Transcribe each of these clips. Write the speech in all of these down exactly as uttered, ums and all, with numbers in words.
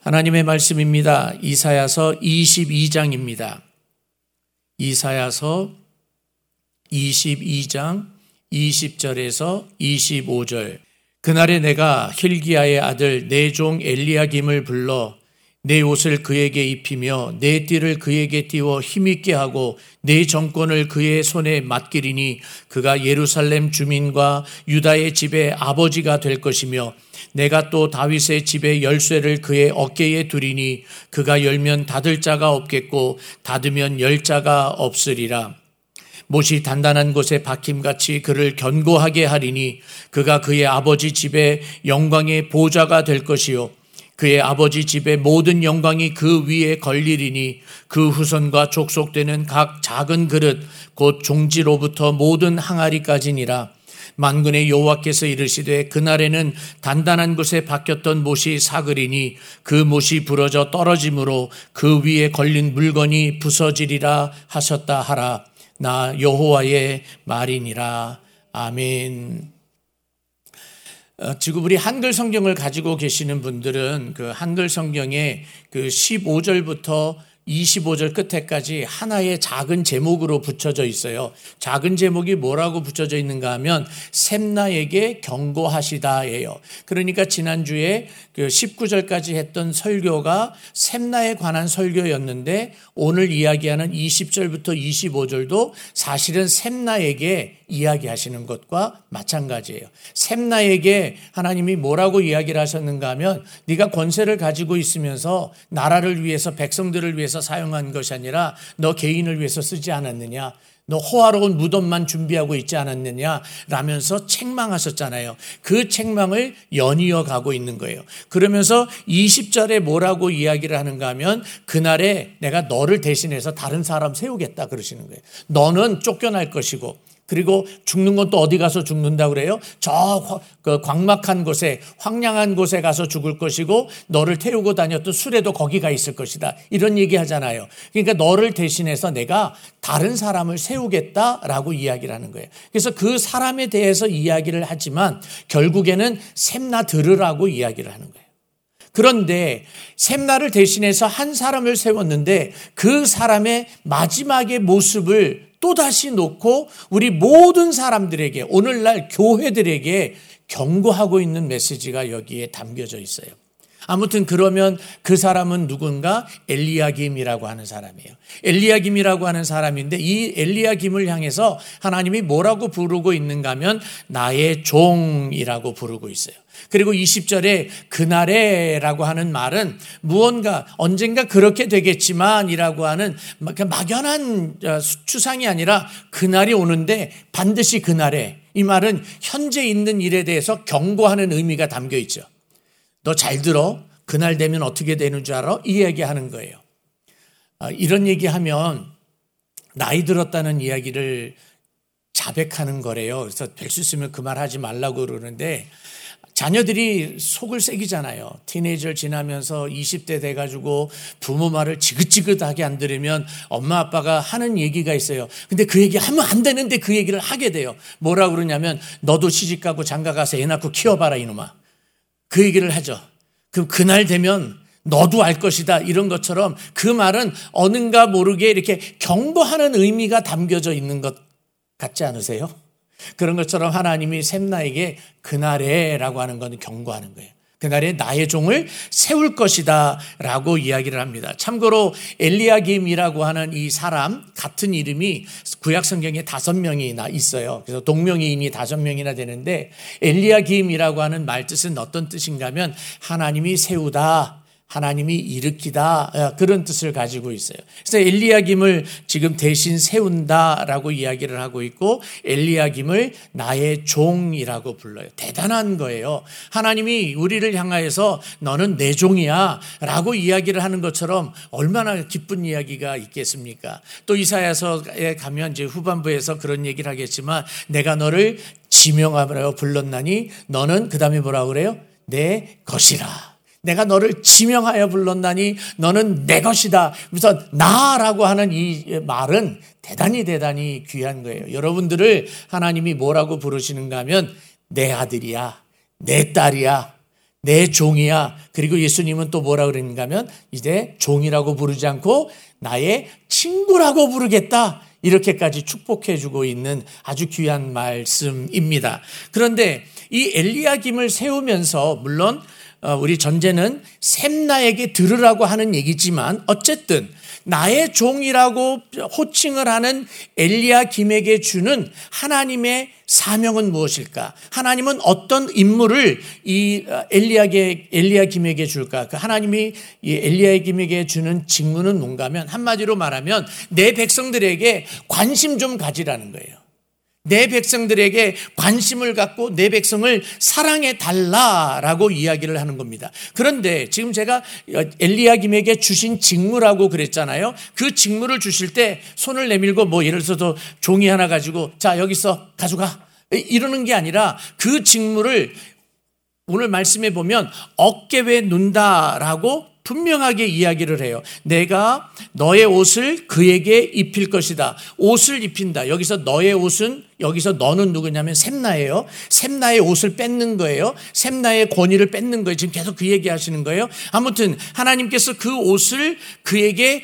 하나님의 말씀입니다. 이사야서 이십이 장입니다. 이사야서 이십이 장 이십 절에서 이십오 절. 그날에 내가 hil기야의 아들 내 종 엘리야김을 불러 내 옷을 그에게 입히며 내 띠를 그에게 띄워 힘있게 하고 내 정권을 그의 손에 맡기리니 그가 예루살렘 주민과 유다의 집의 아버지가 될 것이며 내가 또 다윗의 집의 열쇠를 그의 어깨에 두리니 그가 열면 닫을 자가 없겠고 닫으면 열 자가 없으리라. 못이 단단한 곳에 박힘같이 그를 견고하게 하리니 그가 그의 아버지 집의 영광의 보좌가 될 것이요 그의 아버지 집의 모든 영광이 그 위에 걸리리니 그 후손과 족속되는 각 작은 그릇 곧 종지로부터 모든 항아리까지니라. 만군의 여호와께서 이르시되 그날에는 단단한 곳에 박혔던 못이 사그리니 그 못이 부러져 떨어짐으로 그 위에 걸린 물건이 부서지리라 하셨다 하라. 나 여호와의 말이니라. 아멘. 어, 지금 우리 한글 성경을 가지고 계시는 분들은 그 한글 성경에 그 십오 절부터 이십오 절 끝에까지 하나의 작은 제목으로 붙여져 있어요. 작은 제목이 뭐라고 붙여져 있는가 하면 샘나에게 경고하시다예요. 그러니까 지난주에 그 십구 절까지 했던 설교가 샘나에 관한 설교였는데 오늘 이야기하는 이십 절부터 이십오 절도 사실은 샘나에게 이야기하시는 것과 마찬가지예요. 샘나에게 하나님이 뭐라고 이야기를 하셨는가 하면 네가 권세를 가지고 있으면서 나라를 위해서 백성들을 위해서 사용한 것이 아니라 너 개인을 위해서 쓰지 않았느냐, 너 호화로운 무덤만 준비하고 있지 않았느냐 라면서 책망하셨잖아요. 그 책망을 연이어 가고 있는 거예요. 그러면서 이십 절에 뭐라고 이야기를 하는가 하면 그날에 내가 너를 대신해서 다른 사람 세우겠다 그러시는 거예요. 너는 쫓겨날 것이고 그리고 죽는 건 또 어디 가서 죽는다 그래요? 저 그 광막한 곳에 황량한 곳에 가서 죽을 것이고 너를 태우고 다녔던 수레도 거기가 있을 것이다. 이런 얘기 하잖아요. 그러니까 너를 대신해서 내가 다른 사람을 세우겠다라고 이야기를 하는 거예요. 그래서 그 사람에 대해서 이야기를 하지만 결국에는 샘나 들으라고 이야기를 하는 거예요. 그런데 샘나를 대신해서 한 사람을 세웠는데 그 사람의 마지막의 모습을 또다시 놓고 우리 모든 사람들에게 오늘날 교회들에게 경고하고 있는 메시지가 여기에 담겨져 있어요. 아무튼 그러면 그 사람은 누군가? 엘리야김이라고 하는 사람이에요. 엘리야김이라고 하는 사람인데 이 엘리야김을 향해서 하나님이 뭐라고 부르고 있는가 하면 나의 종이라고 부르고 있어요. 그리고 이십 절에 그날에라고 하는 말은 무언가 언젠가 그렇게 되겠지만 이라고 하는 막연한 추상이 아니라 그날이 오는데 반드시 그날에, 이 말은 현재 있는 일에 대해서 경고하는 의미가 담겨 있죠. 너 잘 들어. 그날 되면 어떻게 되는 줄 알아? 이 얘기하는 거예요. 이런 얘기하면 나이 들었다는 이야기를 자백하는 거래요. 그래서 될 수 있으면 그 말 하지 말라고 그러는데 자녀들이 속을 새기잖아요. 티네이저를 지나면서 이십 대 돼가지고 부모 말을 지긋지긋하게 안 들으면 엄마 아빠가 하는 얘기가 있어요. 근데 그 얘기 하면 안 되는데 그 얘기를 하게 돼요. 뭐라고 그러냐면 너도 시집가고 장가가서 애 낳고 키워봐라 이놈아. 그 얘기를 하죠. 그럼 그날 되면 너도 알 것이다 이런 것처럼 그 말은 어딘가 모르게 이렇게 경고하는 의미가 담겨져 있는 것 같지 않으세요? 그런 것처럼 하나님이 샘나에게 그날에 라고 하는 건 경고하는 거예요. 그날에 나의 종을 세울 것이다 라고 이야기를 합니다. 참고로 엘리야김이라고 하는 이 사람 같은 이름이 구약 성경에 다섯 명이나 있어요. 그래서 동명이인이 다섯 명이나 되는데 엘리야김이라고 하는 말 뜻은 어떤 뜻인가 하면 하나님이 세우다, 하나님이 일으키다 그런 뜻을 가지고 있어요. 그래서 엘리야김을 지금 대신 세운다라고 이야기를 하고 있고 엘리야김을 나의 종이라고 불러요. 대단한 거예요. 하나님이 우리를 향하여서 너는 내 종이야 라고 이야기를 하는 것처럼 얼마나 기쁜 이야기가 있겠습니까? 또 이사야서에 가면 이제 후반부에서 그런 얘기를 하겠지만 내가 너를 지명하라고 불렀나니 너는 그 다음에 뭐라고 그래요? 내 것이라. 내가 너를 지명하여 불렀나니 너는 내 것이다. 그래서 나라고 하는 이 말은 대단히 대단히 귀한 거예요. 여러분들을 하나님이 뭐라고 부르시는가 하면 내 아들이야, 내 딸이야, 내 종이야. 그리고 예수님은 또 뭐라 그러는가 하면 이제 종이라고 부르지 않고 나의 친구라고 부르겠다. 이렇게까지 축복해 주고 있는 아주 귀한 말씀입니다. 그런데 이 엘리야김을 세우면서 물론 우리 전제는 셈나에게 들으라고 하는 얘기지만 어쨌든 나의 종이라고 호칭을 하는 엘리야김에게 주는 하나님의 사명은 무엇일까? 하나님은 어떤 임무를 이 엘리야게, 엘리야김에게 줄까? 그 하나님이 이 엘리야김에게 주는 직무는 뭔가 하면 한마디로 말하면 내 백성들에게 관심 좀 가지라는 거예요. 내 백성들에게 관심을 갖고 내 백성을 사랑해 달라라고 이야기를 하는 겁니다. 그런데 지금 제가 엘리야김에게 주신 직무라고 그랬잖아요. 그 직무를 주실 때 손을 내밀고 뭐 예를 들어서 종이 하나 가지고 자 여기서 가져가 이러는 게 아니라 그 직무를 오늘 말씀에 보면 어깨에 눈다라고 분명하게 이야기를 해요. 내가 너의 옷을 그에게 입힐 것이다. 옷을 입힌다. 여기서 너의 옷은 여기서 너는 누구냐면 셈나예요. 셈나의 옷을 뺏는 거예요. 셈나의 권위를 뺏는 거예요. 지금 계속 그 얘기하시는 거예요. 아무튼 하나님께서 그 옷을 그에게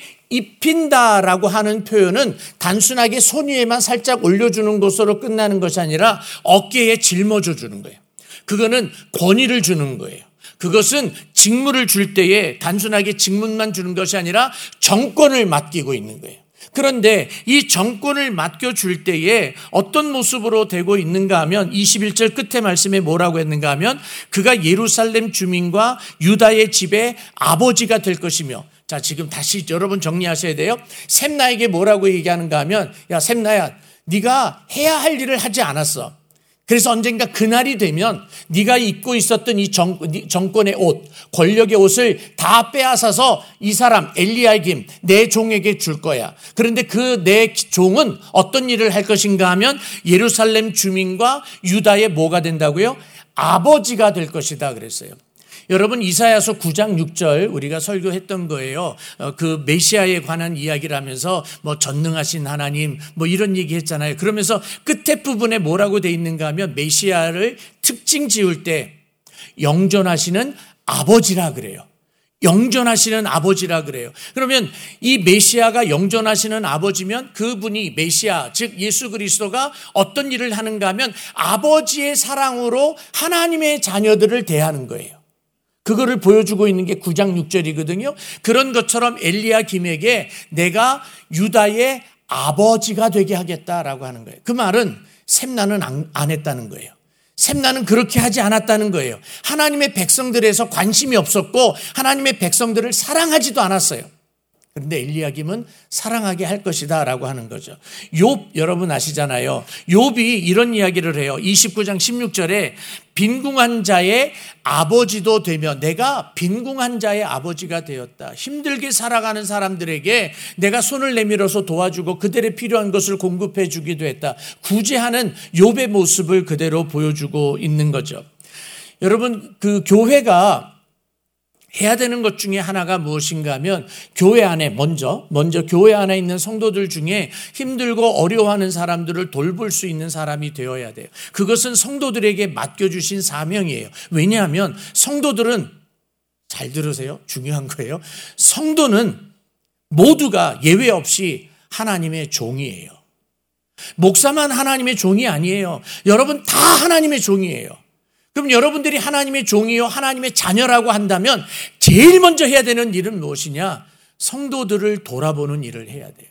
입힌다라고 하는 표현은 단순하게 손 위에만 살짝 올려주는 것으로 끝나는 것이 아니라 어깨에 짊어져 주는 거예요. 그거는 권위를 주는 거예요. 그것은 직무를 줄 때에 단순하게 직무만 주는 것이 아니라 정권을 맡기고 있는 거예요. 그런데 이 정권을 맡겨줄 때에 어떤 모습으로 되고 있는가 하면 이십일 절 끝에 말씀에 뭐라고 했는가 하면 그가 예루살렘 주민과 유다의 집의 아버지가 될 것이며 자 지금 다시 여러분 정리하셔야 돼요. 셈나에게 뭐라고 얘기하는가 하면 야 셈나야 네가 해야 할 일을 하지 않았어. 그래서 언젠가 그날이 되면 네가 입고 있었던 이 정, 정권의 옷, 권력의 옷을 다 빼앗아서 이 사람 엘리야김 내 종에게 줄 거야. 그런데 그 내 종은 어떤 일을 할 것인가 하면 예루살렘 주민과 유다의 뭐가 된다고요? 아버지가 될 것이다 그랬어요. 여러분 이사야서 구 장 육 절 우리가 설교했던 거예요. 그 메시아에 관한 이야기를 하면서 뭐 전능하신 하나님 뭐 이런 얘기 했잖아요. 그러면서 끝에 부분에 뭐라고 돼 있는가 하면 메시아를 특징 지을 때 영존하시는 아버지라 그래요. 영존하시는 아버지라 그래요. 그러면 이 메시아가 영존하시는 아버지면 그분이 메시아 즉 예수 그리스도가 어떤 일을 하는가 하면 아버지의 사랑으로 하나님의 자녀들을 대하는 거예요. 그거를 보여주고 있는 게 구 장 육 절이거든요. 그런 것처럼 엘리야김에게 내가 유다의 아버지가 되게 하겠다라고 하는 거예요. 그 말은 셈나는 안, 안 했다는 거예요. 셈나는 그렇게 하지 않았다는 거예요. 하나님의 백성들에서 관심이 없었고 하나님의 백성들을 사랑하지도 않았어요. 그런데 엘리야김은 사랑하게 할 것이다 라고 하는 거죠. 욥 여러분 아시잖아요. 욥이 이런 이야기를 해요. 이십구 장 십육 절에 빈궁한 자의 아버지도 되며 내가 빈궁한 자의 아버지가 되었다. 힘들게 살아가는 사람들에게 내가 손을 내밀어서 도와주고 그들의 필요한 것을 공급해 주기도 했다. 구제하는 욥의 모습을 그대로 보여주고 있는 거죠. 여러분 그 교회가 해야 되는 것 중에 하나가 무엇인가 하면 교회 안에 먼저 먼저 교회 안에 있는 성도들 중에 힘들고 어려워하는 사람들을 돌볼 수 있는 사람이 되어야 돼요. 그것은 성도들에게 맡겨주신 사명이에요. 왜냐하면 성도들은 잘 들으세요. 중요한 거예요. 성도는 모두가 예외 없이 하나님의 종이에요. 목사만 하나님의 종이 아니에요. 여러분 다 하나님의 종이에요. 그럼 여러분들이 하나님의 종이요 하나님의 자녀라고 한다면 제일 먼저 해야 되는 일은 무엇이냐? 성도들을 돌아보는 일을 해야 돼요.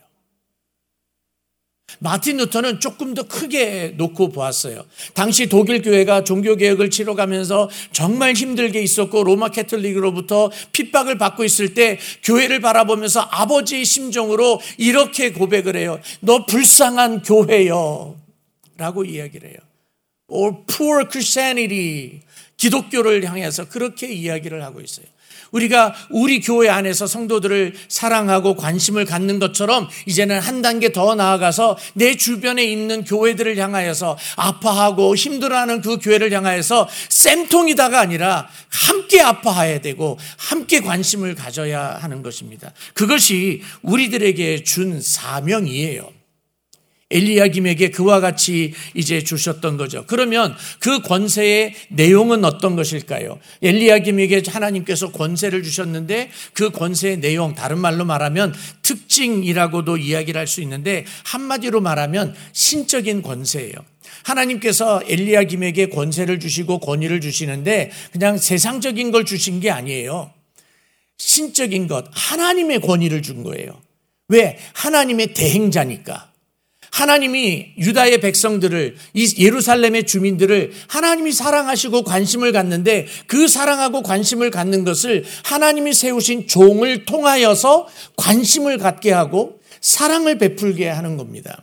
마틴 루터는 조금 더 크게 놓고 보았어요. 당시 독일 교회가 종교개혁을 치러가면서 정말 힘들게 있었고 로마 캐톨릭으로부터 핍박을 받고 있을 때 교회를 바라보면서 아버지의 심정으로 이렇게 고백을 해요. 너 불쌍한 교회요 라고 이야기를 해요. or poor Christianity, 기독교를 향해서 그렇게 이야기를 하고 있어요. 우리가 우리 교회 안에서 성도들을 사랑하고 관심을 갖는 것처럼 이제는 한 단계 더 나아가서 내 주변에 있는 교회들을 향하여서 아파하고 힘들어하는 그 교회를 향하여서 쌤통이다가 아니라 함께 아파해야 되고 함께 관심을 가져야 하는 것입니다. 그것이 우리들에게 준 사명이에요. 엘리야김에게 그와 같이 이제 주셨던 거죠. 그러면 그 권세의 내용은 어떤 것일까요? 엘리야김에게 하나님께서 권세를 주셨는데 그 권세의 내용, 다른 말로 말하면 특징이라고도 이야기를 할 수 있는데 한마디로 말하면 신적인 권세예요. 하나님께서 엘리야김에게 권세를 주시고 권위를 주시는데 그냥 세상적인 걸 주신 게 아니에요. 신적인 것, 하나님의 권위를 준 거예요. 왜? 하나님의 대행자니까. 하나님이 유다의 백성들을, 이 예루살렘의 주민들을 하나님이 사랑하시고 관심을 갖는데 그 사랑하고 관심을 갖는 것을 하나님이 세우신 종을 통하여서 관심을 갖게 하고 사랑을 베풀게 하는 겁니다.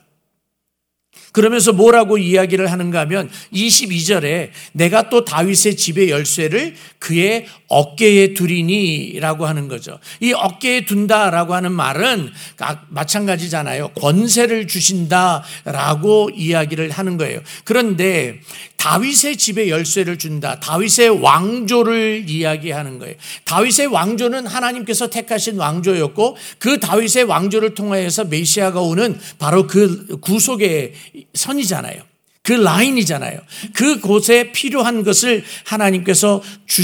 그러면서 뭐라고 이야기를 하는가 하면 이십이 절에 내가 또 다윗의 집의 열쇠를 그의 어깨에 두리니 라고 하는 거죠. 이 어깨에 둔다라고 하는 말은 마찬가지잖아요. 권세를 주신다라고 이야기를 하는 거예요. 그런데 다윗의 집의 열쇠를 준다. 다윗의 왕조를 이야기하는 거예요. 다윗의 왕조는 하나님께서 택하신 왕조였고 그 다윗의 왕조를 통하여서 메시아가 오는 바로 그 구속의 선이잖아요. 그 라인이잖아요. 그곳에 필요한 것을 하나님께서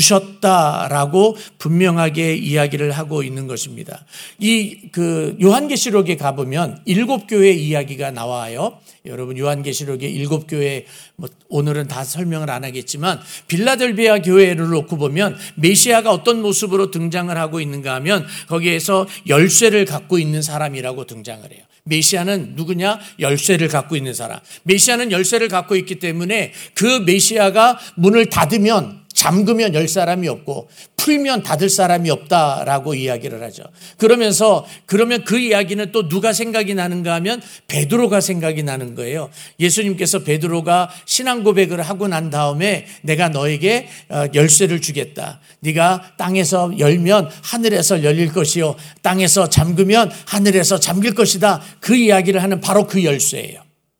주셨다라고 분명하게 이야기를 하고 있는 것입니다. 이 그 요한계시록에 가보면 일곱 교회 이야기가 나와요. 여러분 요한계시록의 일곱 교회 뭐 오늘은 다 설명을 안 하겠지만 빌라델비아 교회를 놓고 보면 메시아가 어떤 모습으로 등장을 하고 있는가 하면 거기에서 열쇠를 갖고 있는 사람이라고 등장을 해요. 메시아는 누구냐? 열쇠를 갖고 있는 사람. 메시아는 열쇠를 갖고 있기 때문에 그 메시아가 문을 닫으면, 잠그면 열 사람이 없고 풀면 닫을 사람이 없다라고 이야기를 하죠. 그러면서 그러면 그 이야기는 또 누가 생각이 나는가 하면 베드로가 생각이 나는 거예요. 예수님께서 베드로가 신앙 고백을 하고 난 다음에 내가 너에게 열쇠를 주겠다. 네가 땅에서 열면 하늘에서 열릴 것이요 땅에서 잠그면 하늘에서 잠길 것이다. 그 이야기를 하는 바로 그 열쇠예요.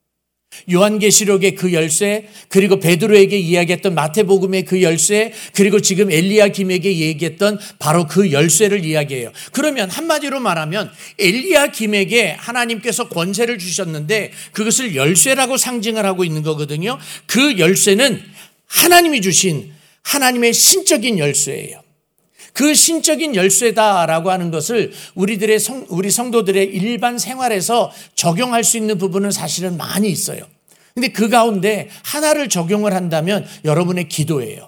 요한계시록의 그 열쇠, 그리고 베드로에게 이야기했던 마태복음의 그 열쇠, 그리고 지금 엘리야김에게 얘기했던 바로 그 열쇠를 이야기해요. 그러면 한마디로 말하면 엘리야김에게 하나님께서 권세를 주셨는데 그것을 열쇠라고 상징을 하고 있는 거거든요. 그 열쇠는 하나님이 주신 하나님의 신적인 열쇠예요. 그 신적인 열쇠다라고 하는 것을 우리들의 성, 우리 성도들의 일반 생활에서 적용할 수 있는 부분은 사실은 많이 있어요. 근데 그 가운데 하나를 적용을 한다면 여러분의 기도예요.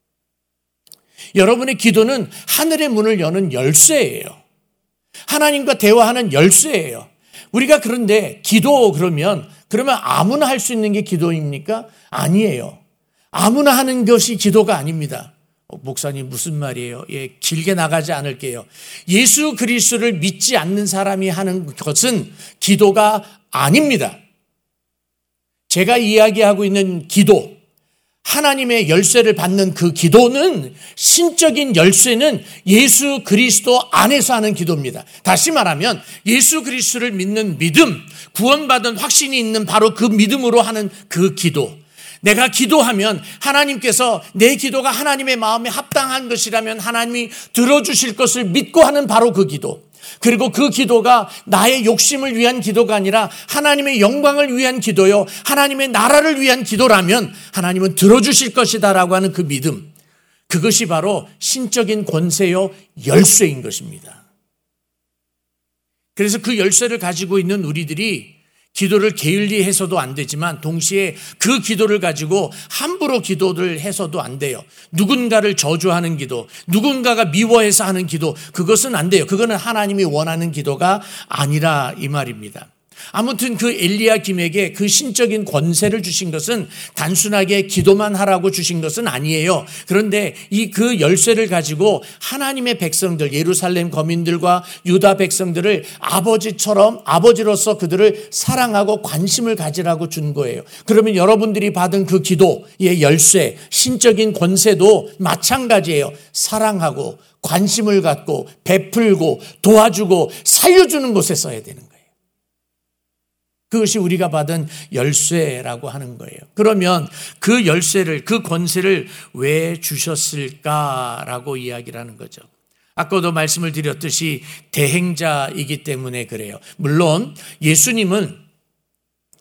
여러분의 기도는 하늘의 문을 여는 열쇠예요. 하나님과 대화하는 열쇠예요. 우리가 그런데 기도 그러면 그러면 아무나 할 수 있는 게 기도입니까? 아니에요. 아무나 하는 것이 기도가 아닙니다. 목사님 무슨 말이에요? 예, 길게 나가지 않을게요. 예수 그리스도를 믿지 않는 사람이 하는 것은 기도가 아닙니다. 제가 이야기하고 있는 기도, 하나님의 열쇠를 받는 그 기도는 신적인 열쇠는 예수 그리스도 안에서 하는 기도입니다. 다시 말하면 예수 그리스도를 믿는 믿음, 구원받은 확신이 있는 바로 그 믿음으로 하는 그 기도. 내가 기도하면 하나님께서 내 기도가 하나님의 마음에 합당한 것이라면 하나님이 들어주실 것을 믿고 하는 바로 그 기도. 그리고 그 기도가 나의 욕심을 위한 기도가 아니라 하나님의 영광을 위한 기도요, 하나님의 나라를 위한 기도라면 하나님은 들어주실 것이다라고 하는 그 믿음. 그것이 바로 신적인 권세요 열쇠인 것입니다. 그래서 그 열쇠를 가지고 있는 우리들이 기도를 게을리 해서도 안 되지만 동시에 그 기도를 가지고 함부로 기도를 해서도 안 돼요. 누군가를 저주하는 기도, 누군가가 미워해서 하는 기도, 그것은 안 돼요. 그거는 하나님이 원하는 기도가 아니라 이 말입니다. 아무튼 그 엘리야김에게 그 신적인 권세를 주신 것은 단순하게 기도만 하라고 주신 것은 아니에요. 그런데 이 그 열쇠를 가지고 하나님의 백성들, 예루살렘 거민들과 유다 백성들을 아버지처럼, 아버지로서 그들을 사랑하고 관심을 가지라고 준 거예요. 그러면 여러분들이 받은 그 기도의 열쇠, 신적인 권세도 마찬가지예요. 사랑하고 관심을 갖고 베풀고 도와주고 살려주는 곳에 써야 되는 거예요. 그것이 우리가 받은 열쇠라고 하는 거예요. 그러면 그 열쇠를, 그 권세를 왜 주셨을까라고 이야기를 하는 거죠. 아까도 말씀을 드렸듯이 대행자이기 때문에 그래요. 물론 예수님은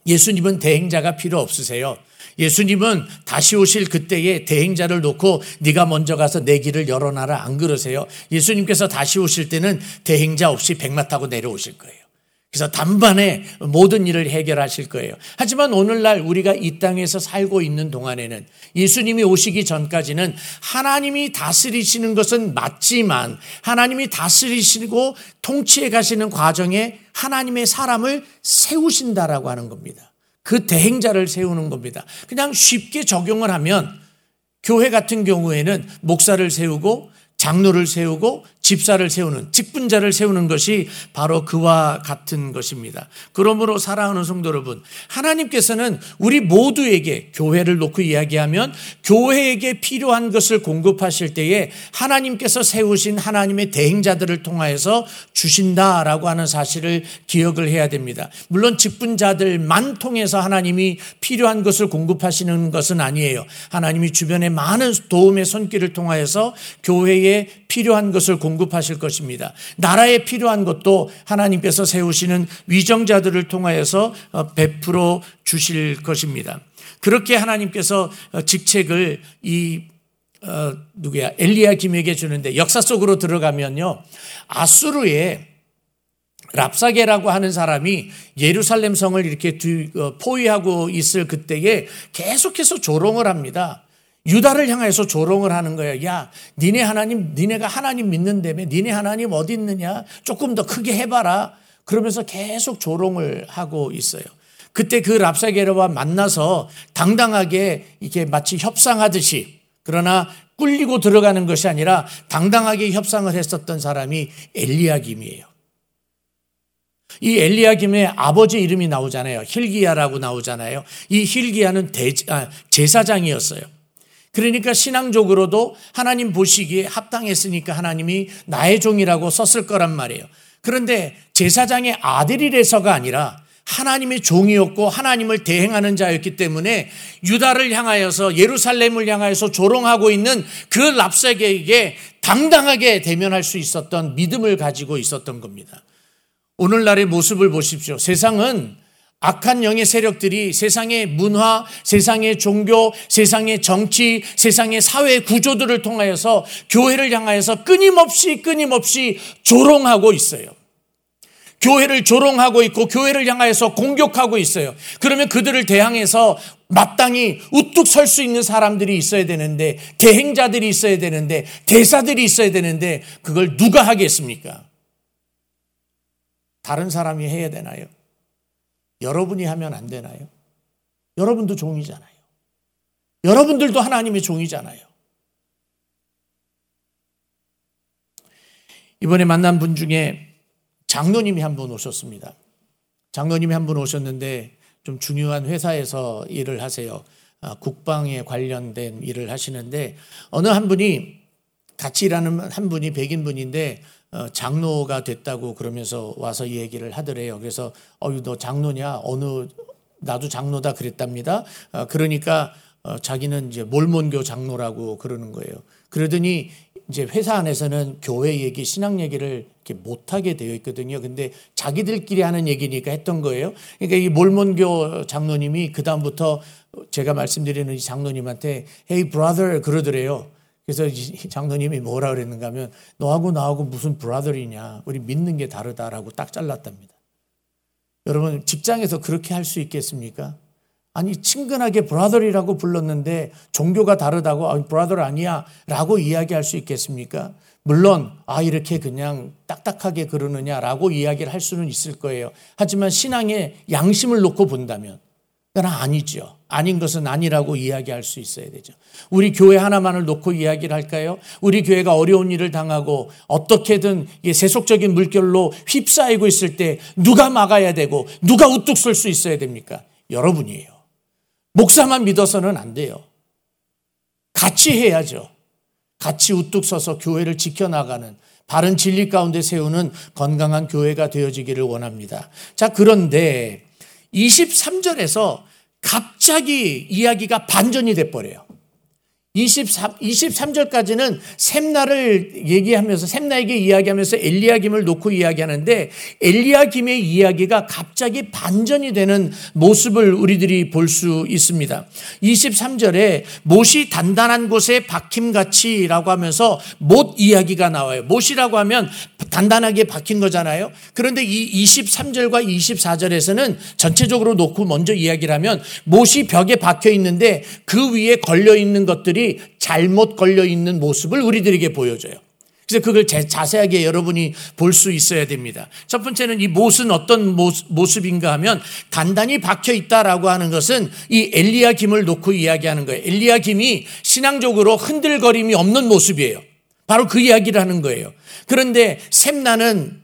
예수님은 대행자가 필요 없으세요. 예수님은 다시 오실 그때에 대행자를 놓고 네가 먼저 가서 내 길을 열어놔라 안 그러세요. 예수님께서 다시 오실 때는 대행자 없이 백마 타고 내려오실 거예요. 그래서 단번에 모든 일을 해결하실 거예요. 하지만 오늘날 우리가 이 땅에서 살고 있는 동안에는 예수님이 오시기 전까지는 하나님이 다스리시는 것은 맞지만 하나님이 다스리시고 통치해 가시는 과정에 하나님의 사람을 세우신다라고 하는 겁니다. 그 대행자를 세우는 겁니다. 그냥 쉽게 적용을 하면 교회 같은 경우에는 목사를 세우고 장로를 세우고 집사를 세우는 직분자를 세우는 것이 바로 그와 같은 것입니다. 그러므로 사랑하는 성도 여러분, 하나님께서는 우리 모두에게 교회를 놓고 이야기하면 교회에게 필요한 것을 공급하실 때에 하나님께서 세우신 하나님의 대행자들을 통하여서 주신다라고 하는 사실을 기억을 해야 됩니다. 물론 직분자들만 통해서 하나님이 필요한 것을 공급하시는 것은 아니에요. 하나님이 주변에 많은 도움의 손길을 통하여서 교회에 필요한 것을 공급하실 것입니다. 나라에 필요한 것도 하나님께서 세우시는 위정자들을 통하여서 베풀어 주실 것입니다. 그렇게 하나님께서 직책을 이 어, 누구야 엘리야김에게 주는데 역사 속으로 들어가면요, 아수르의 랍사게라고 하는 사람이 예루살렘 성을 이렇게 포위하고 있을 그때에 계속해서 조롱을 합니다. 유다를 향해서 조롱을 하는 거예요. 야, 니네 하나님, 니네가 하나님 믿는다며 니네 하나님 어디 있느냐? 조금 더 크게 해봐라. 그러면서 계속 조롱을 하고 있어요. 그때 그 랍사게와 만나서 당당하게 이렇게 마치 협상하듯이, 그러나 꿀리고 들어가는 것이 아니라 당당하게 협상을 했었던 사람이 엘리야김이에요. 이 엘리야김의 아버지 이름이 나오잖아요. hil기야라고 나오잖아요. 이 hil기야는 아, 제사장이었어요. 그러니까 신앙적으로도 하나님 보시기에 합당했으니까 하나님이 나의 종이라고 썼을 거란 말이에요. 그런데 제사장의 아들이라서가 아니라 하나님의 종이었고 하나님을 대행하는 자였기 때문에 유다를 향하여서 예루살렘을 향하여서 조롱하고 있는 그 랍사게에게 당당하게 대면할 수 있었던 믿음을 가지고 있었던 겁니다. 오늘날의 모습을 보십시오. 세상은 악한 영의 세력들이 세상의 문화, 세상의 종교, 세상의 정치, 세상의 사회 구조들을 통하여서 교회를 향하여서 끊임없이 끊임없이 조롱하고 있어요. 교회를 조롱하고 있고 교회를 향하여서 공격하고 있어요. 그러면 그들을 대항해서 마땅히 우뚝 설 수 있는 사람들이 있어야 되는데, 대행자들이 있어야 되는데, 대사들이 있어야 되는데 그걸 누가 하겠습니까? 다른 사람이 해야 되나요? 여러분이 하면 안 되나요? 여러분도 종이잖아요. 여러분들도 하나님의 종이잖아요. 이번에 만난 분 중에 장로님이 한 분 오셨습니다. 장로님이 한 분 오셨는데 좀 중요한 회사에서 일을 하세요. 국방에 관련된 일을 하시는데 어느 한 분이 같이 일하는 한 분이 백인 분인데 장로가 됐다고 그러면서 와서 이 얘기를 하더래요. 그래서 어유 너 장로냐? 어느 나도 장로다 그랬답니다. 그러니까 자기는 이제 몰몬교 장로라고 그러는 거예요. 그러더니 이제 회사 안에서는 교회 얘기, 신앙 얘기를 이렇게 못하게 되어 있거든요. 근데 자기들끼리 하는 얘기니까 했던 거예요. 그러니까 이 몰몬교 장로님이 그 다음부터 제가 말씀드리는 이 장로님한테 Hey brother 그러더래요. 그래서 장로님이 뭐라 그랬는가 하면 너하고 나하고 무슨 브라더리냐, 우리 믿는 게 다르다라고 딱 잘랐답니다. 여러분 직장에서 그렇게 할 수 있겠습니까? 아니 친근하게 브라더리라고 불렀는데 종교가 다르다고 아, 브라더 아니야 라고 이야기할 수 있겠습니까? 물론 아 이렇게 그냥 딱딱하게 그러느냐라고 이야기를 할 수는 있을 거예요. 하지만 신앙의 양심을 놓고 본다면 그건 아니죠. 아닌 것은 아니라고 이야기할 수 있어야 되죠. 우리 교회 하나만을 놓고 이야기를 할까요? 우리 교회가 어려운 일을 당하고 어떻게든 세속적인 물결로 휩싸이고 있을 때 누가 막아야 되고 누가 우뚝 설 수 있어야 됩니까? 여러분이에요. 목사만 믿어서는 안 돼요. 같이 해야죠. 같이 우뚝 서서 교회를 지켜나가는 바른 진리 가운데 세우는 건강한 교회가 되어지기를 원합니다. 자, 그런데 이십삼 절에서 갑자기 이야기가 반전이 돼버려요. 이십삼, 이십삼 절까지는 샘나를 얘기하면서 샘나에게 이야기하면서 엘리야김을 놓고 이야기하는데 엘리야김의 이야기가 갑자기 반전이 되는 모습을 우리들이 볼 수 있습니다. 이십삼 절에 못이 단단한 곳에 박힘같이라고 하면서 못 이야기가 나와요. 못이라고 하면 단단하게 박힌 거잖아요. 그런데 이 이십삼 절과 이십사 절에서는 전체적으로 놓고 먼저 이야기를 하면 못이 벽에 박혀 있는데 그 위에 걸려 있는 것들이 잘못 걸려 있는 모습을 우리들에게 보여줘요. 그래서 그걸 자세하게 여러분이 볼 수 있어야 됩니다. 첫 번째는 이 못은 어떤 모습인가 하면 단단히 박혀 있다라고 하는 것은 이 엘리야김을 놓고 이야기하는 거예요. 엘리야김이 신앙적으로 흔들거림이 없는 모습이에요. 바로 그 이야기를 하는 거예요. 그런데 샘나는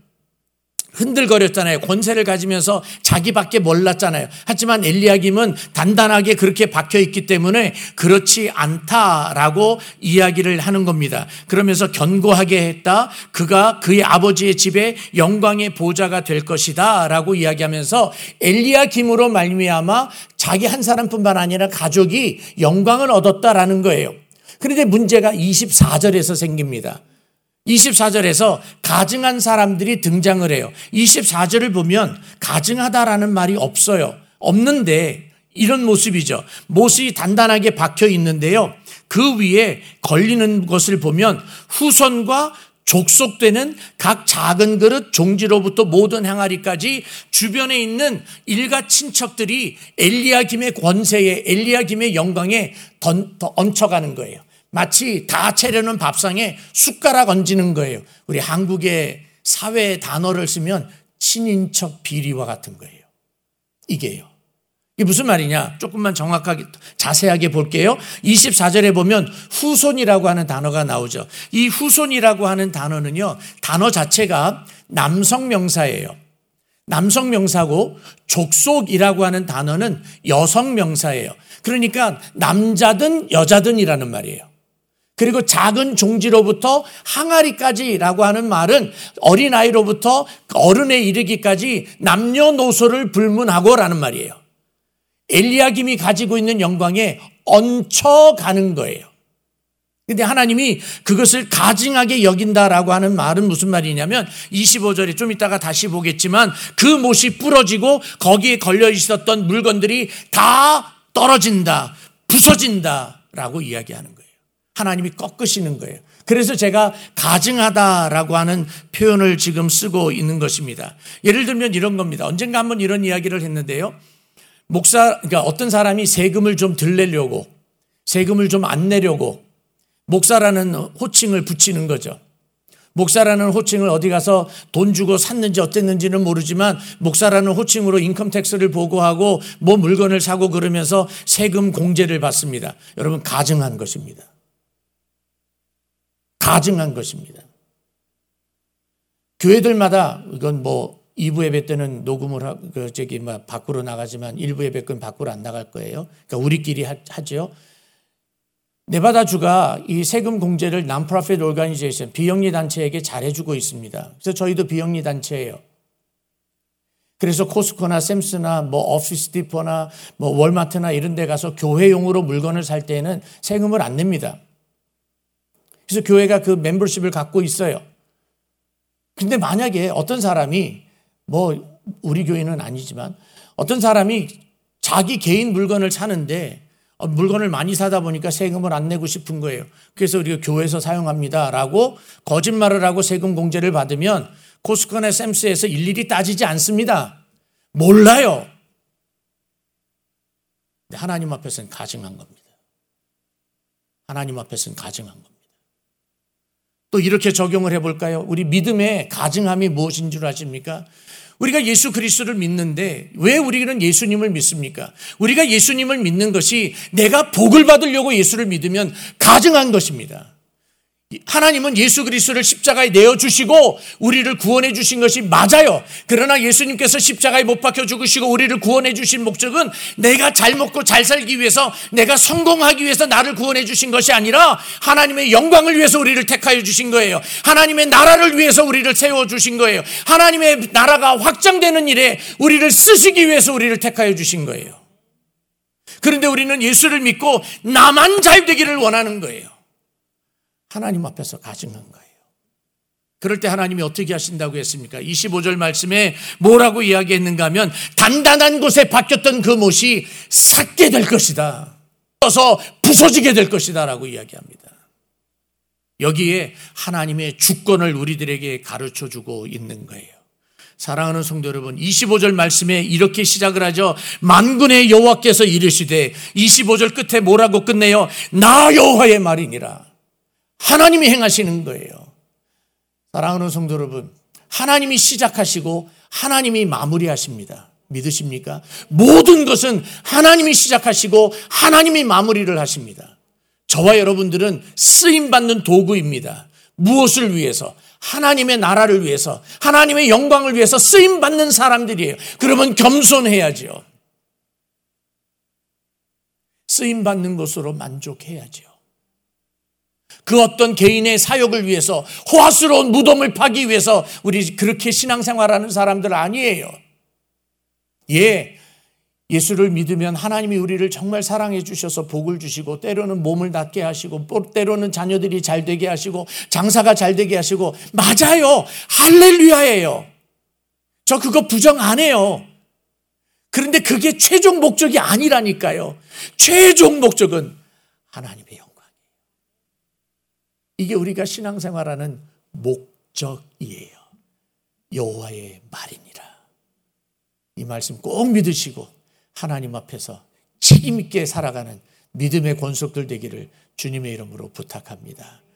흔들거렸잖아요. 권세를 가지면서 자기밖에 몰랐잖아요. 하지만 엘리야김은 단단하게 그렇게 박혀 있기 때문에 그렇지 않다라고 이야기를 하는 겁니다. 그러면서 견고하게 했다. 그가 그의 아버지의 집에 영광의 보좌가 될 것이다 라고 이야기하면서 엘리야김으로 말미암아 자기 한 사람뿐만 아니라 가족이 영광을 얻었다라는 거예요. 그런데 문제가 이십사 절에서 생깁니다. 이십사 절에서 가증한 사람들이 등장을 해요. 이십사 절을 보면 가증하다라는 말이 없어요. 없는데 이런 모습이죠. 못이 단단하게 박혀 있는데요. 그 위에 걸리는 것을 보면 후손과 족속되는 각 작은 그릇 종지로부터 모든 항아리까지 주변에 있는 일가 친척들이 엘리야김의 권세에 엘리야김의 영광에 얹혀가는 거예요. 마치 다 차려놓은 밥상에 숟가락 얹는 거예요. 우리 한국의 사회 단어를 쓰면 친인척 비리와 같은 거예요. 이게요. 이게 무슨 말이냐? 조금만 정확하게 자세하게 볼게요. 이십사 절에 보면 후손이라고 하는 단어가 나오죠. 이 후손이라고 하는 단어는요, 단어 자체가 남성 명사예요. 남성 명사고 족속이라고 하는 단어는 여성 명사예요. 그러니까 남자든 여자든이라는 말이에요. 그리고 작은 종지로부터 항아리까지라고 하는 말은 어린아이로부터 어른에 이르기까지 남녀노소를 불문하고라는 말이에요. 엘리야김이 가지고 있는 영광에 얹혀가는 거예요. 그런데 하나님이 그것을 가증하게 여긴다라고 하는 말은 무슨 말이냐면 이십오 절에 좀 이따가 다시 보겠지만 그 못이 부러지고 거기에 걸려 있었던 물건들이 다 떨어진다, 부서진다라고 이야기하는 거예요. 하나님이 꺾으시는 거예요. 그래서 제가 가증하다라고 하는 표현을 지금 쓰고 있는 것입니다. 예를 들면 이런 겁니다. 언젠가 한번 이런 이야기를 했는데요. 목사, 그러니까 어떤 사람이 세금을 좀 덜 내려고, 세금을 좀 안 내려고 목사라는 호칭을 붙이는 거죠. 목사라는 호칭을 어디 가서 돈 주고 샀는지 어땠는지는 모르지만 목사라는 호칭으로 인컴택스를 보고하고 뭐 물건을 사고 그러면서 세금 공제를 받습니다. 여러분, 가증한 것입니다. 가증한 것입니다. 교회들마다 이건 뭐 이 부 예배 때는 녹음을 하고 그 저기 뭐 밖으로 나가지만 일 부 예배 건 밖으로 안 나갈 거예요. 그러니까 우리끼리 하, 하죠. 네바다주가 이 세금 공제를 Non-Profit Organization, 비영리 단체에게 잘해주고 있습니다. 그래서 저희도 비영리 단체예요. 그래서 코스코나 샘스나 뭐 오피스 디포나 뭐 월마트나 이런 데 가서 교회용으로 물건을 살 때에는 세금을 안 냅니다. 그래서 교회가 그 멤버십을 갖고 있어요. 근데 만약에 어떤 사람이 뭐 우리 교회는 아니지만 어떤 사람이 자기 개인 물건을 사는데 물건을 많이 사다 보니까 세금을 안 내고 싶은 거예요. 그래서 우리가 교회에서 사용합니다라고 거짓말을 하고 세금 공제를 받으면 코스코나 샘스에서 일일이 따지지 않습니다. 몰라요. 근데 하나님 앞에서는 가증한 겁니다. 하나님 앞에서는 가증한 겁니다. 또 이렇게 적용을 해볼까요? 우리 믿음의 가증함이 무엇인 줄 아십니까? 우리가 예수 그리스도를 믿는데 왜 우리는 예수님을 믿습니까? 우리가 예수님을 믿는 것이 내가 복을 받으려고 예수를 믿으면 가증한 것입니다. 하나님은 예수 그리스도를 십자가에 내어주시고 우리를 구원해 주신 것이 맞아요. 그러나 예수님께서 십자가에 못 박혀 죽으시고 우리를 구원해 주신 목적은 내가 잘 먹고 잘 살기 위해서, 내가 성공하기 위해서 나를 구원해 주신 것이 아니라 하나님의 영광을 위해서 우리를 택하여 주신 거예요. 하나님의 나라를 위해서 우리를 세워주신 거예요. 하나님의 나라가 확장되는 일에 우리를 쓰시기 위해서 우리를 택하여 주신 거예요. 그런데 우리는 예수를 믿고 나만 잘 되기를 원하는 거예요. 하나님 앞에서 가증한 거예요. 그럴 때 하나님이 어떻게 하신다고 했습니까? 이십오 절 말씀에 뭐라고 이야기했는가 하면 단단한 곳에 박혔던 그 못이 삭게 될 것이다. 떠서 부서지게 될 것이다 라고 이야기합니다. 여기에 하나님의 주권을 우리들에게 가르쳐주고 있는 거예요. 사랑하는 성도 여러분, 이십오 절 말씀에 이렇게 시작을 하죠. 만군의 여호와께서 이르시되, 이십오 절 끝에 뭐라고 끝내요? 나 여호와의 말이니라. 하나님이 행하시는 거예요. 사랑하는 성도 여러분, 하나님이 시작하시고 하나님이 마무리하십니다. 믿으십니까? 모든 것은 하나님이 시작하시고 하나님이 마무리를 하십니다. 저와 여러분들은 쓰임받는 도구입니다. 무엇을 위해서? 하나님의 나라를 위해서, 하나님의 영광을 위해서 쓰임받는 사람들이에요. 그러면 겸손해야죠. 쓰임받는 것으로 만족해야죠. 그 어떤 개인의 사역을 위해서, 호화스러운 무덤을 파기 위해서 우리 그렇게 신앙생활하는 사람들 아니에요. 예, 예수를 믿으면 하나님이 우리를 정말 사랑해 주셔서 복을 주시고, 때로는 몸을 낫게 하시고, 때로는 자녀들이 잘 되게 하시고, 장사가 잘 되게 하시고, 맞아요. 할렐루야예요. 저 그거 부정 안 해요. 그런데 그게 최종 목적이 아니라니까요. 최종 목적은 하나님의 영광이에요. 이게 우리가 신앙생활하는 목적이에요. 여호와의 말이니라. 이 말씀 꼭 믿으시고 하나님 앞에서 책임 있게 살아가는 믿음의 권속들 되기를 주님의 이름으로 부탁합니다.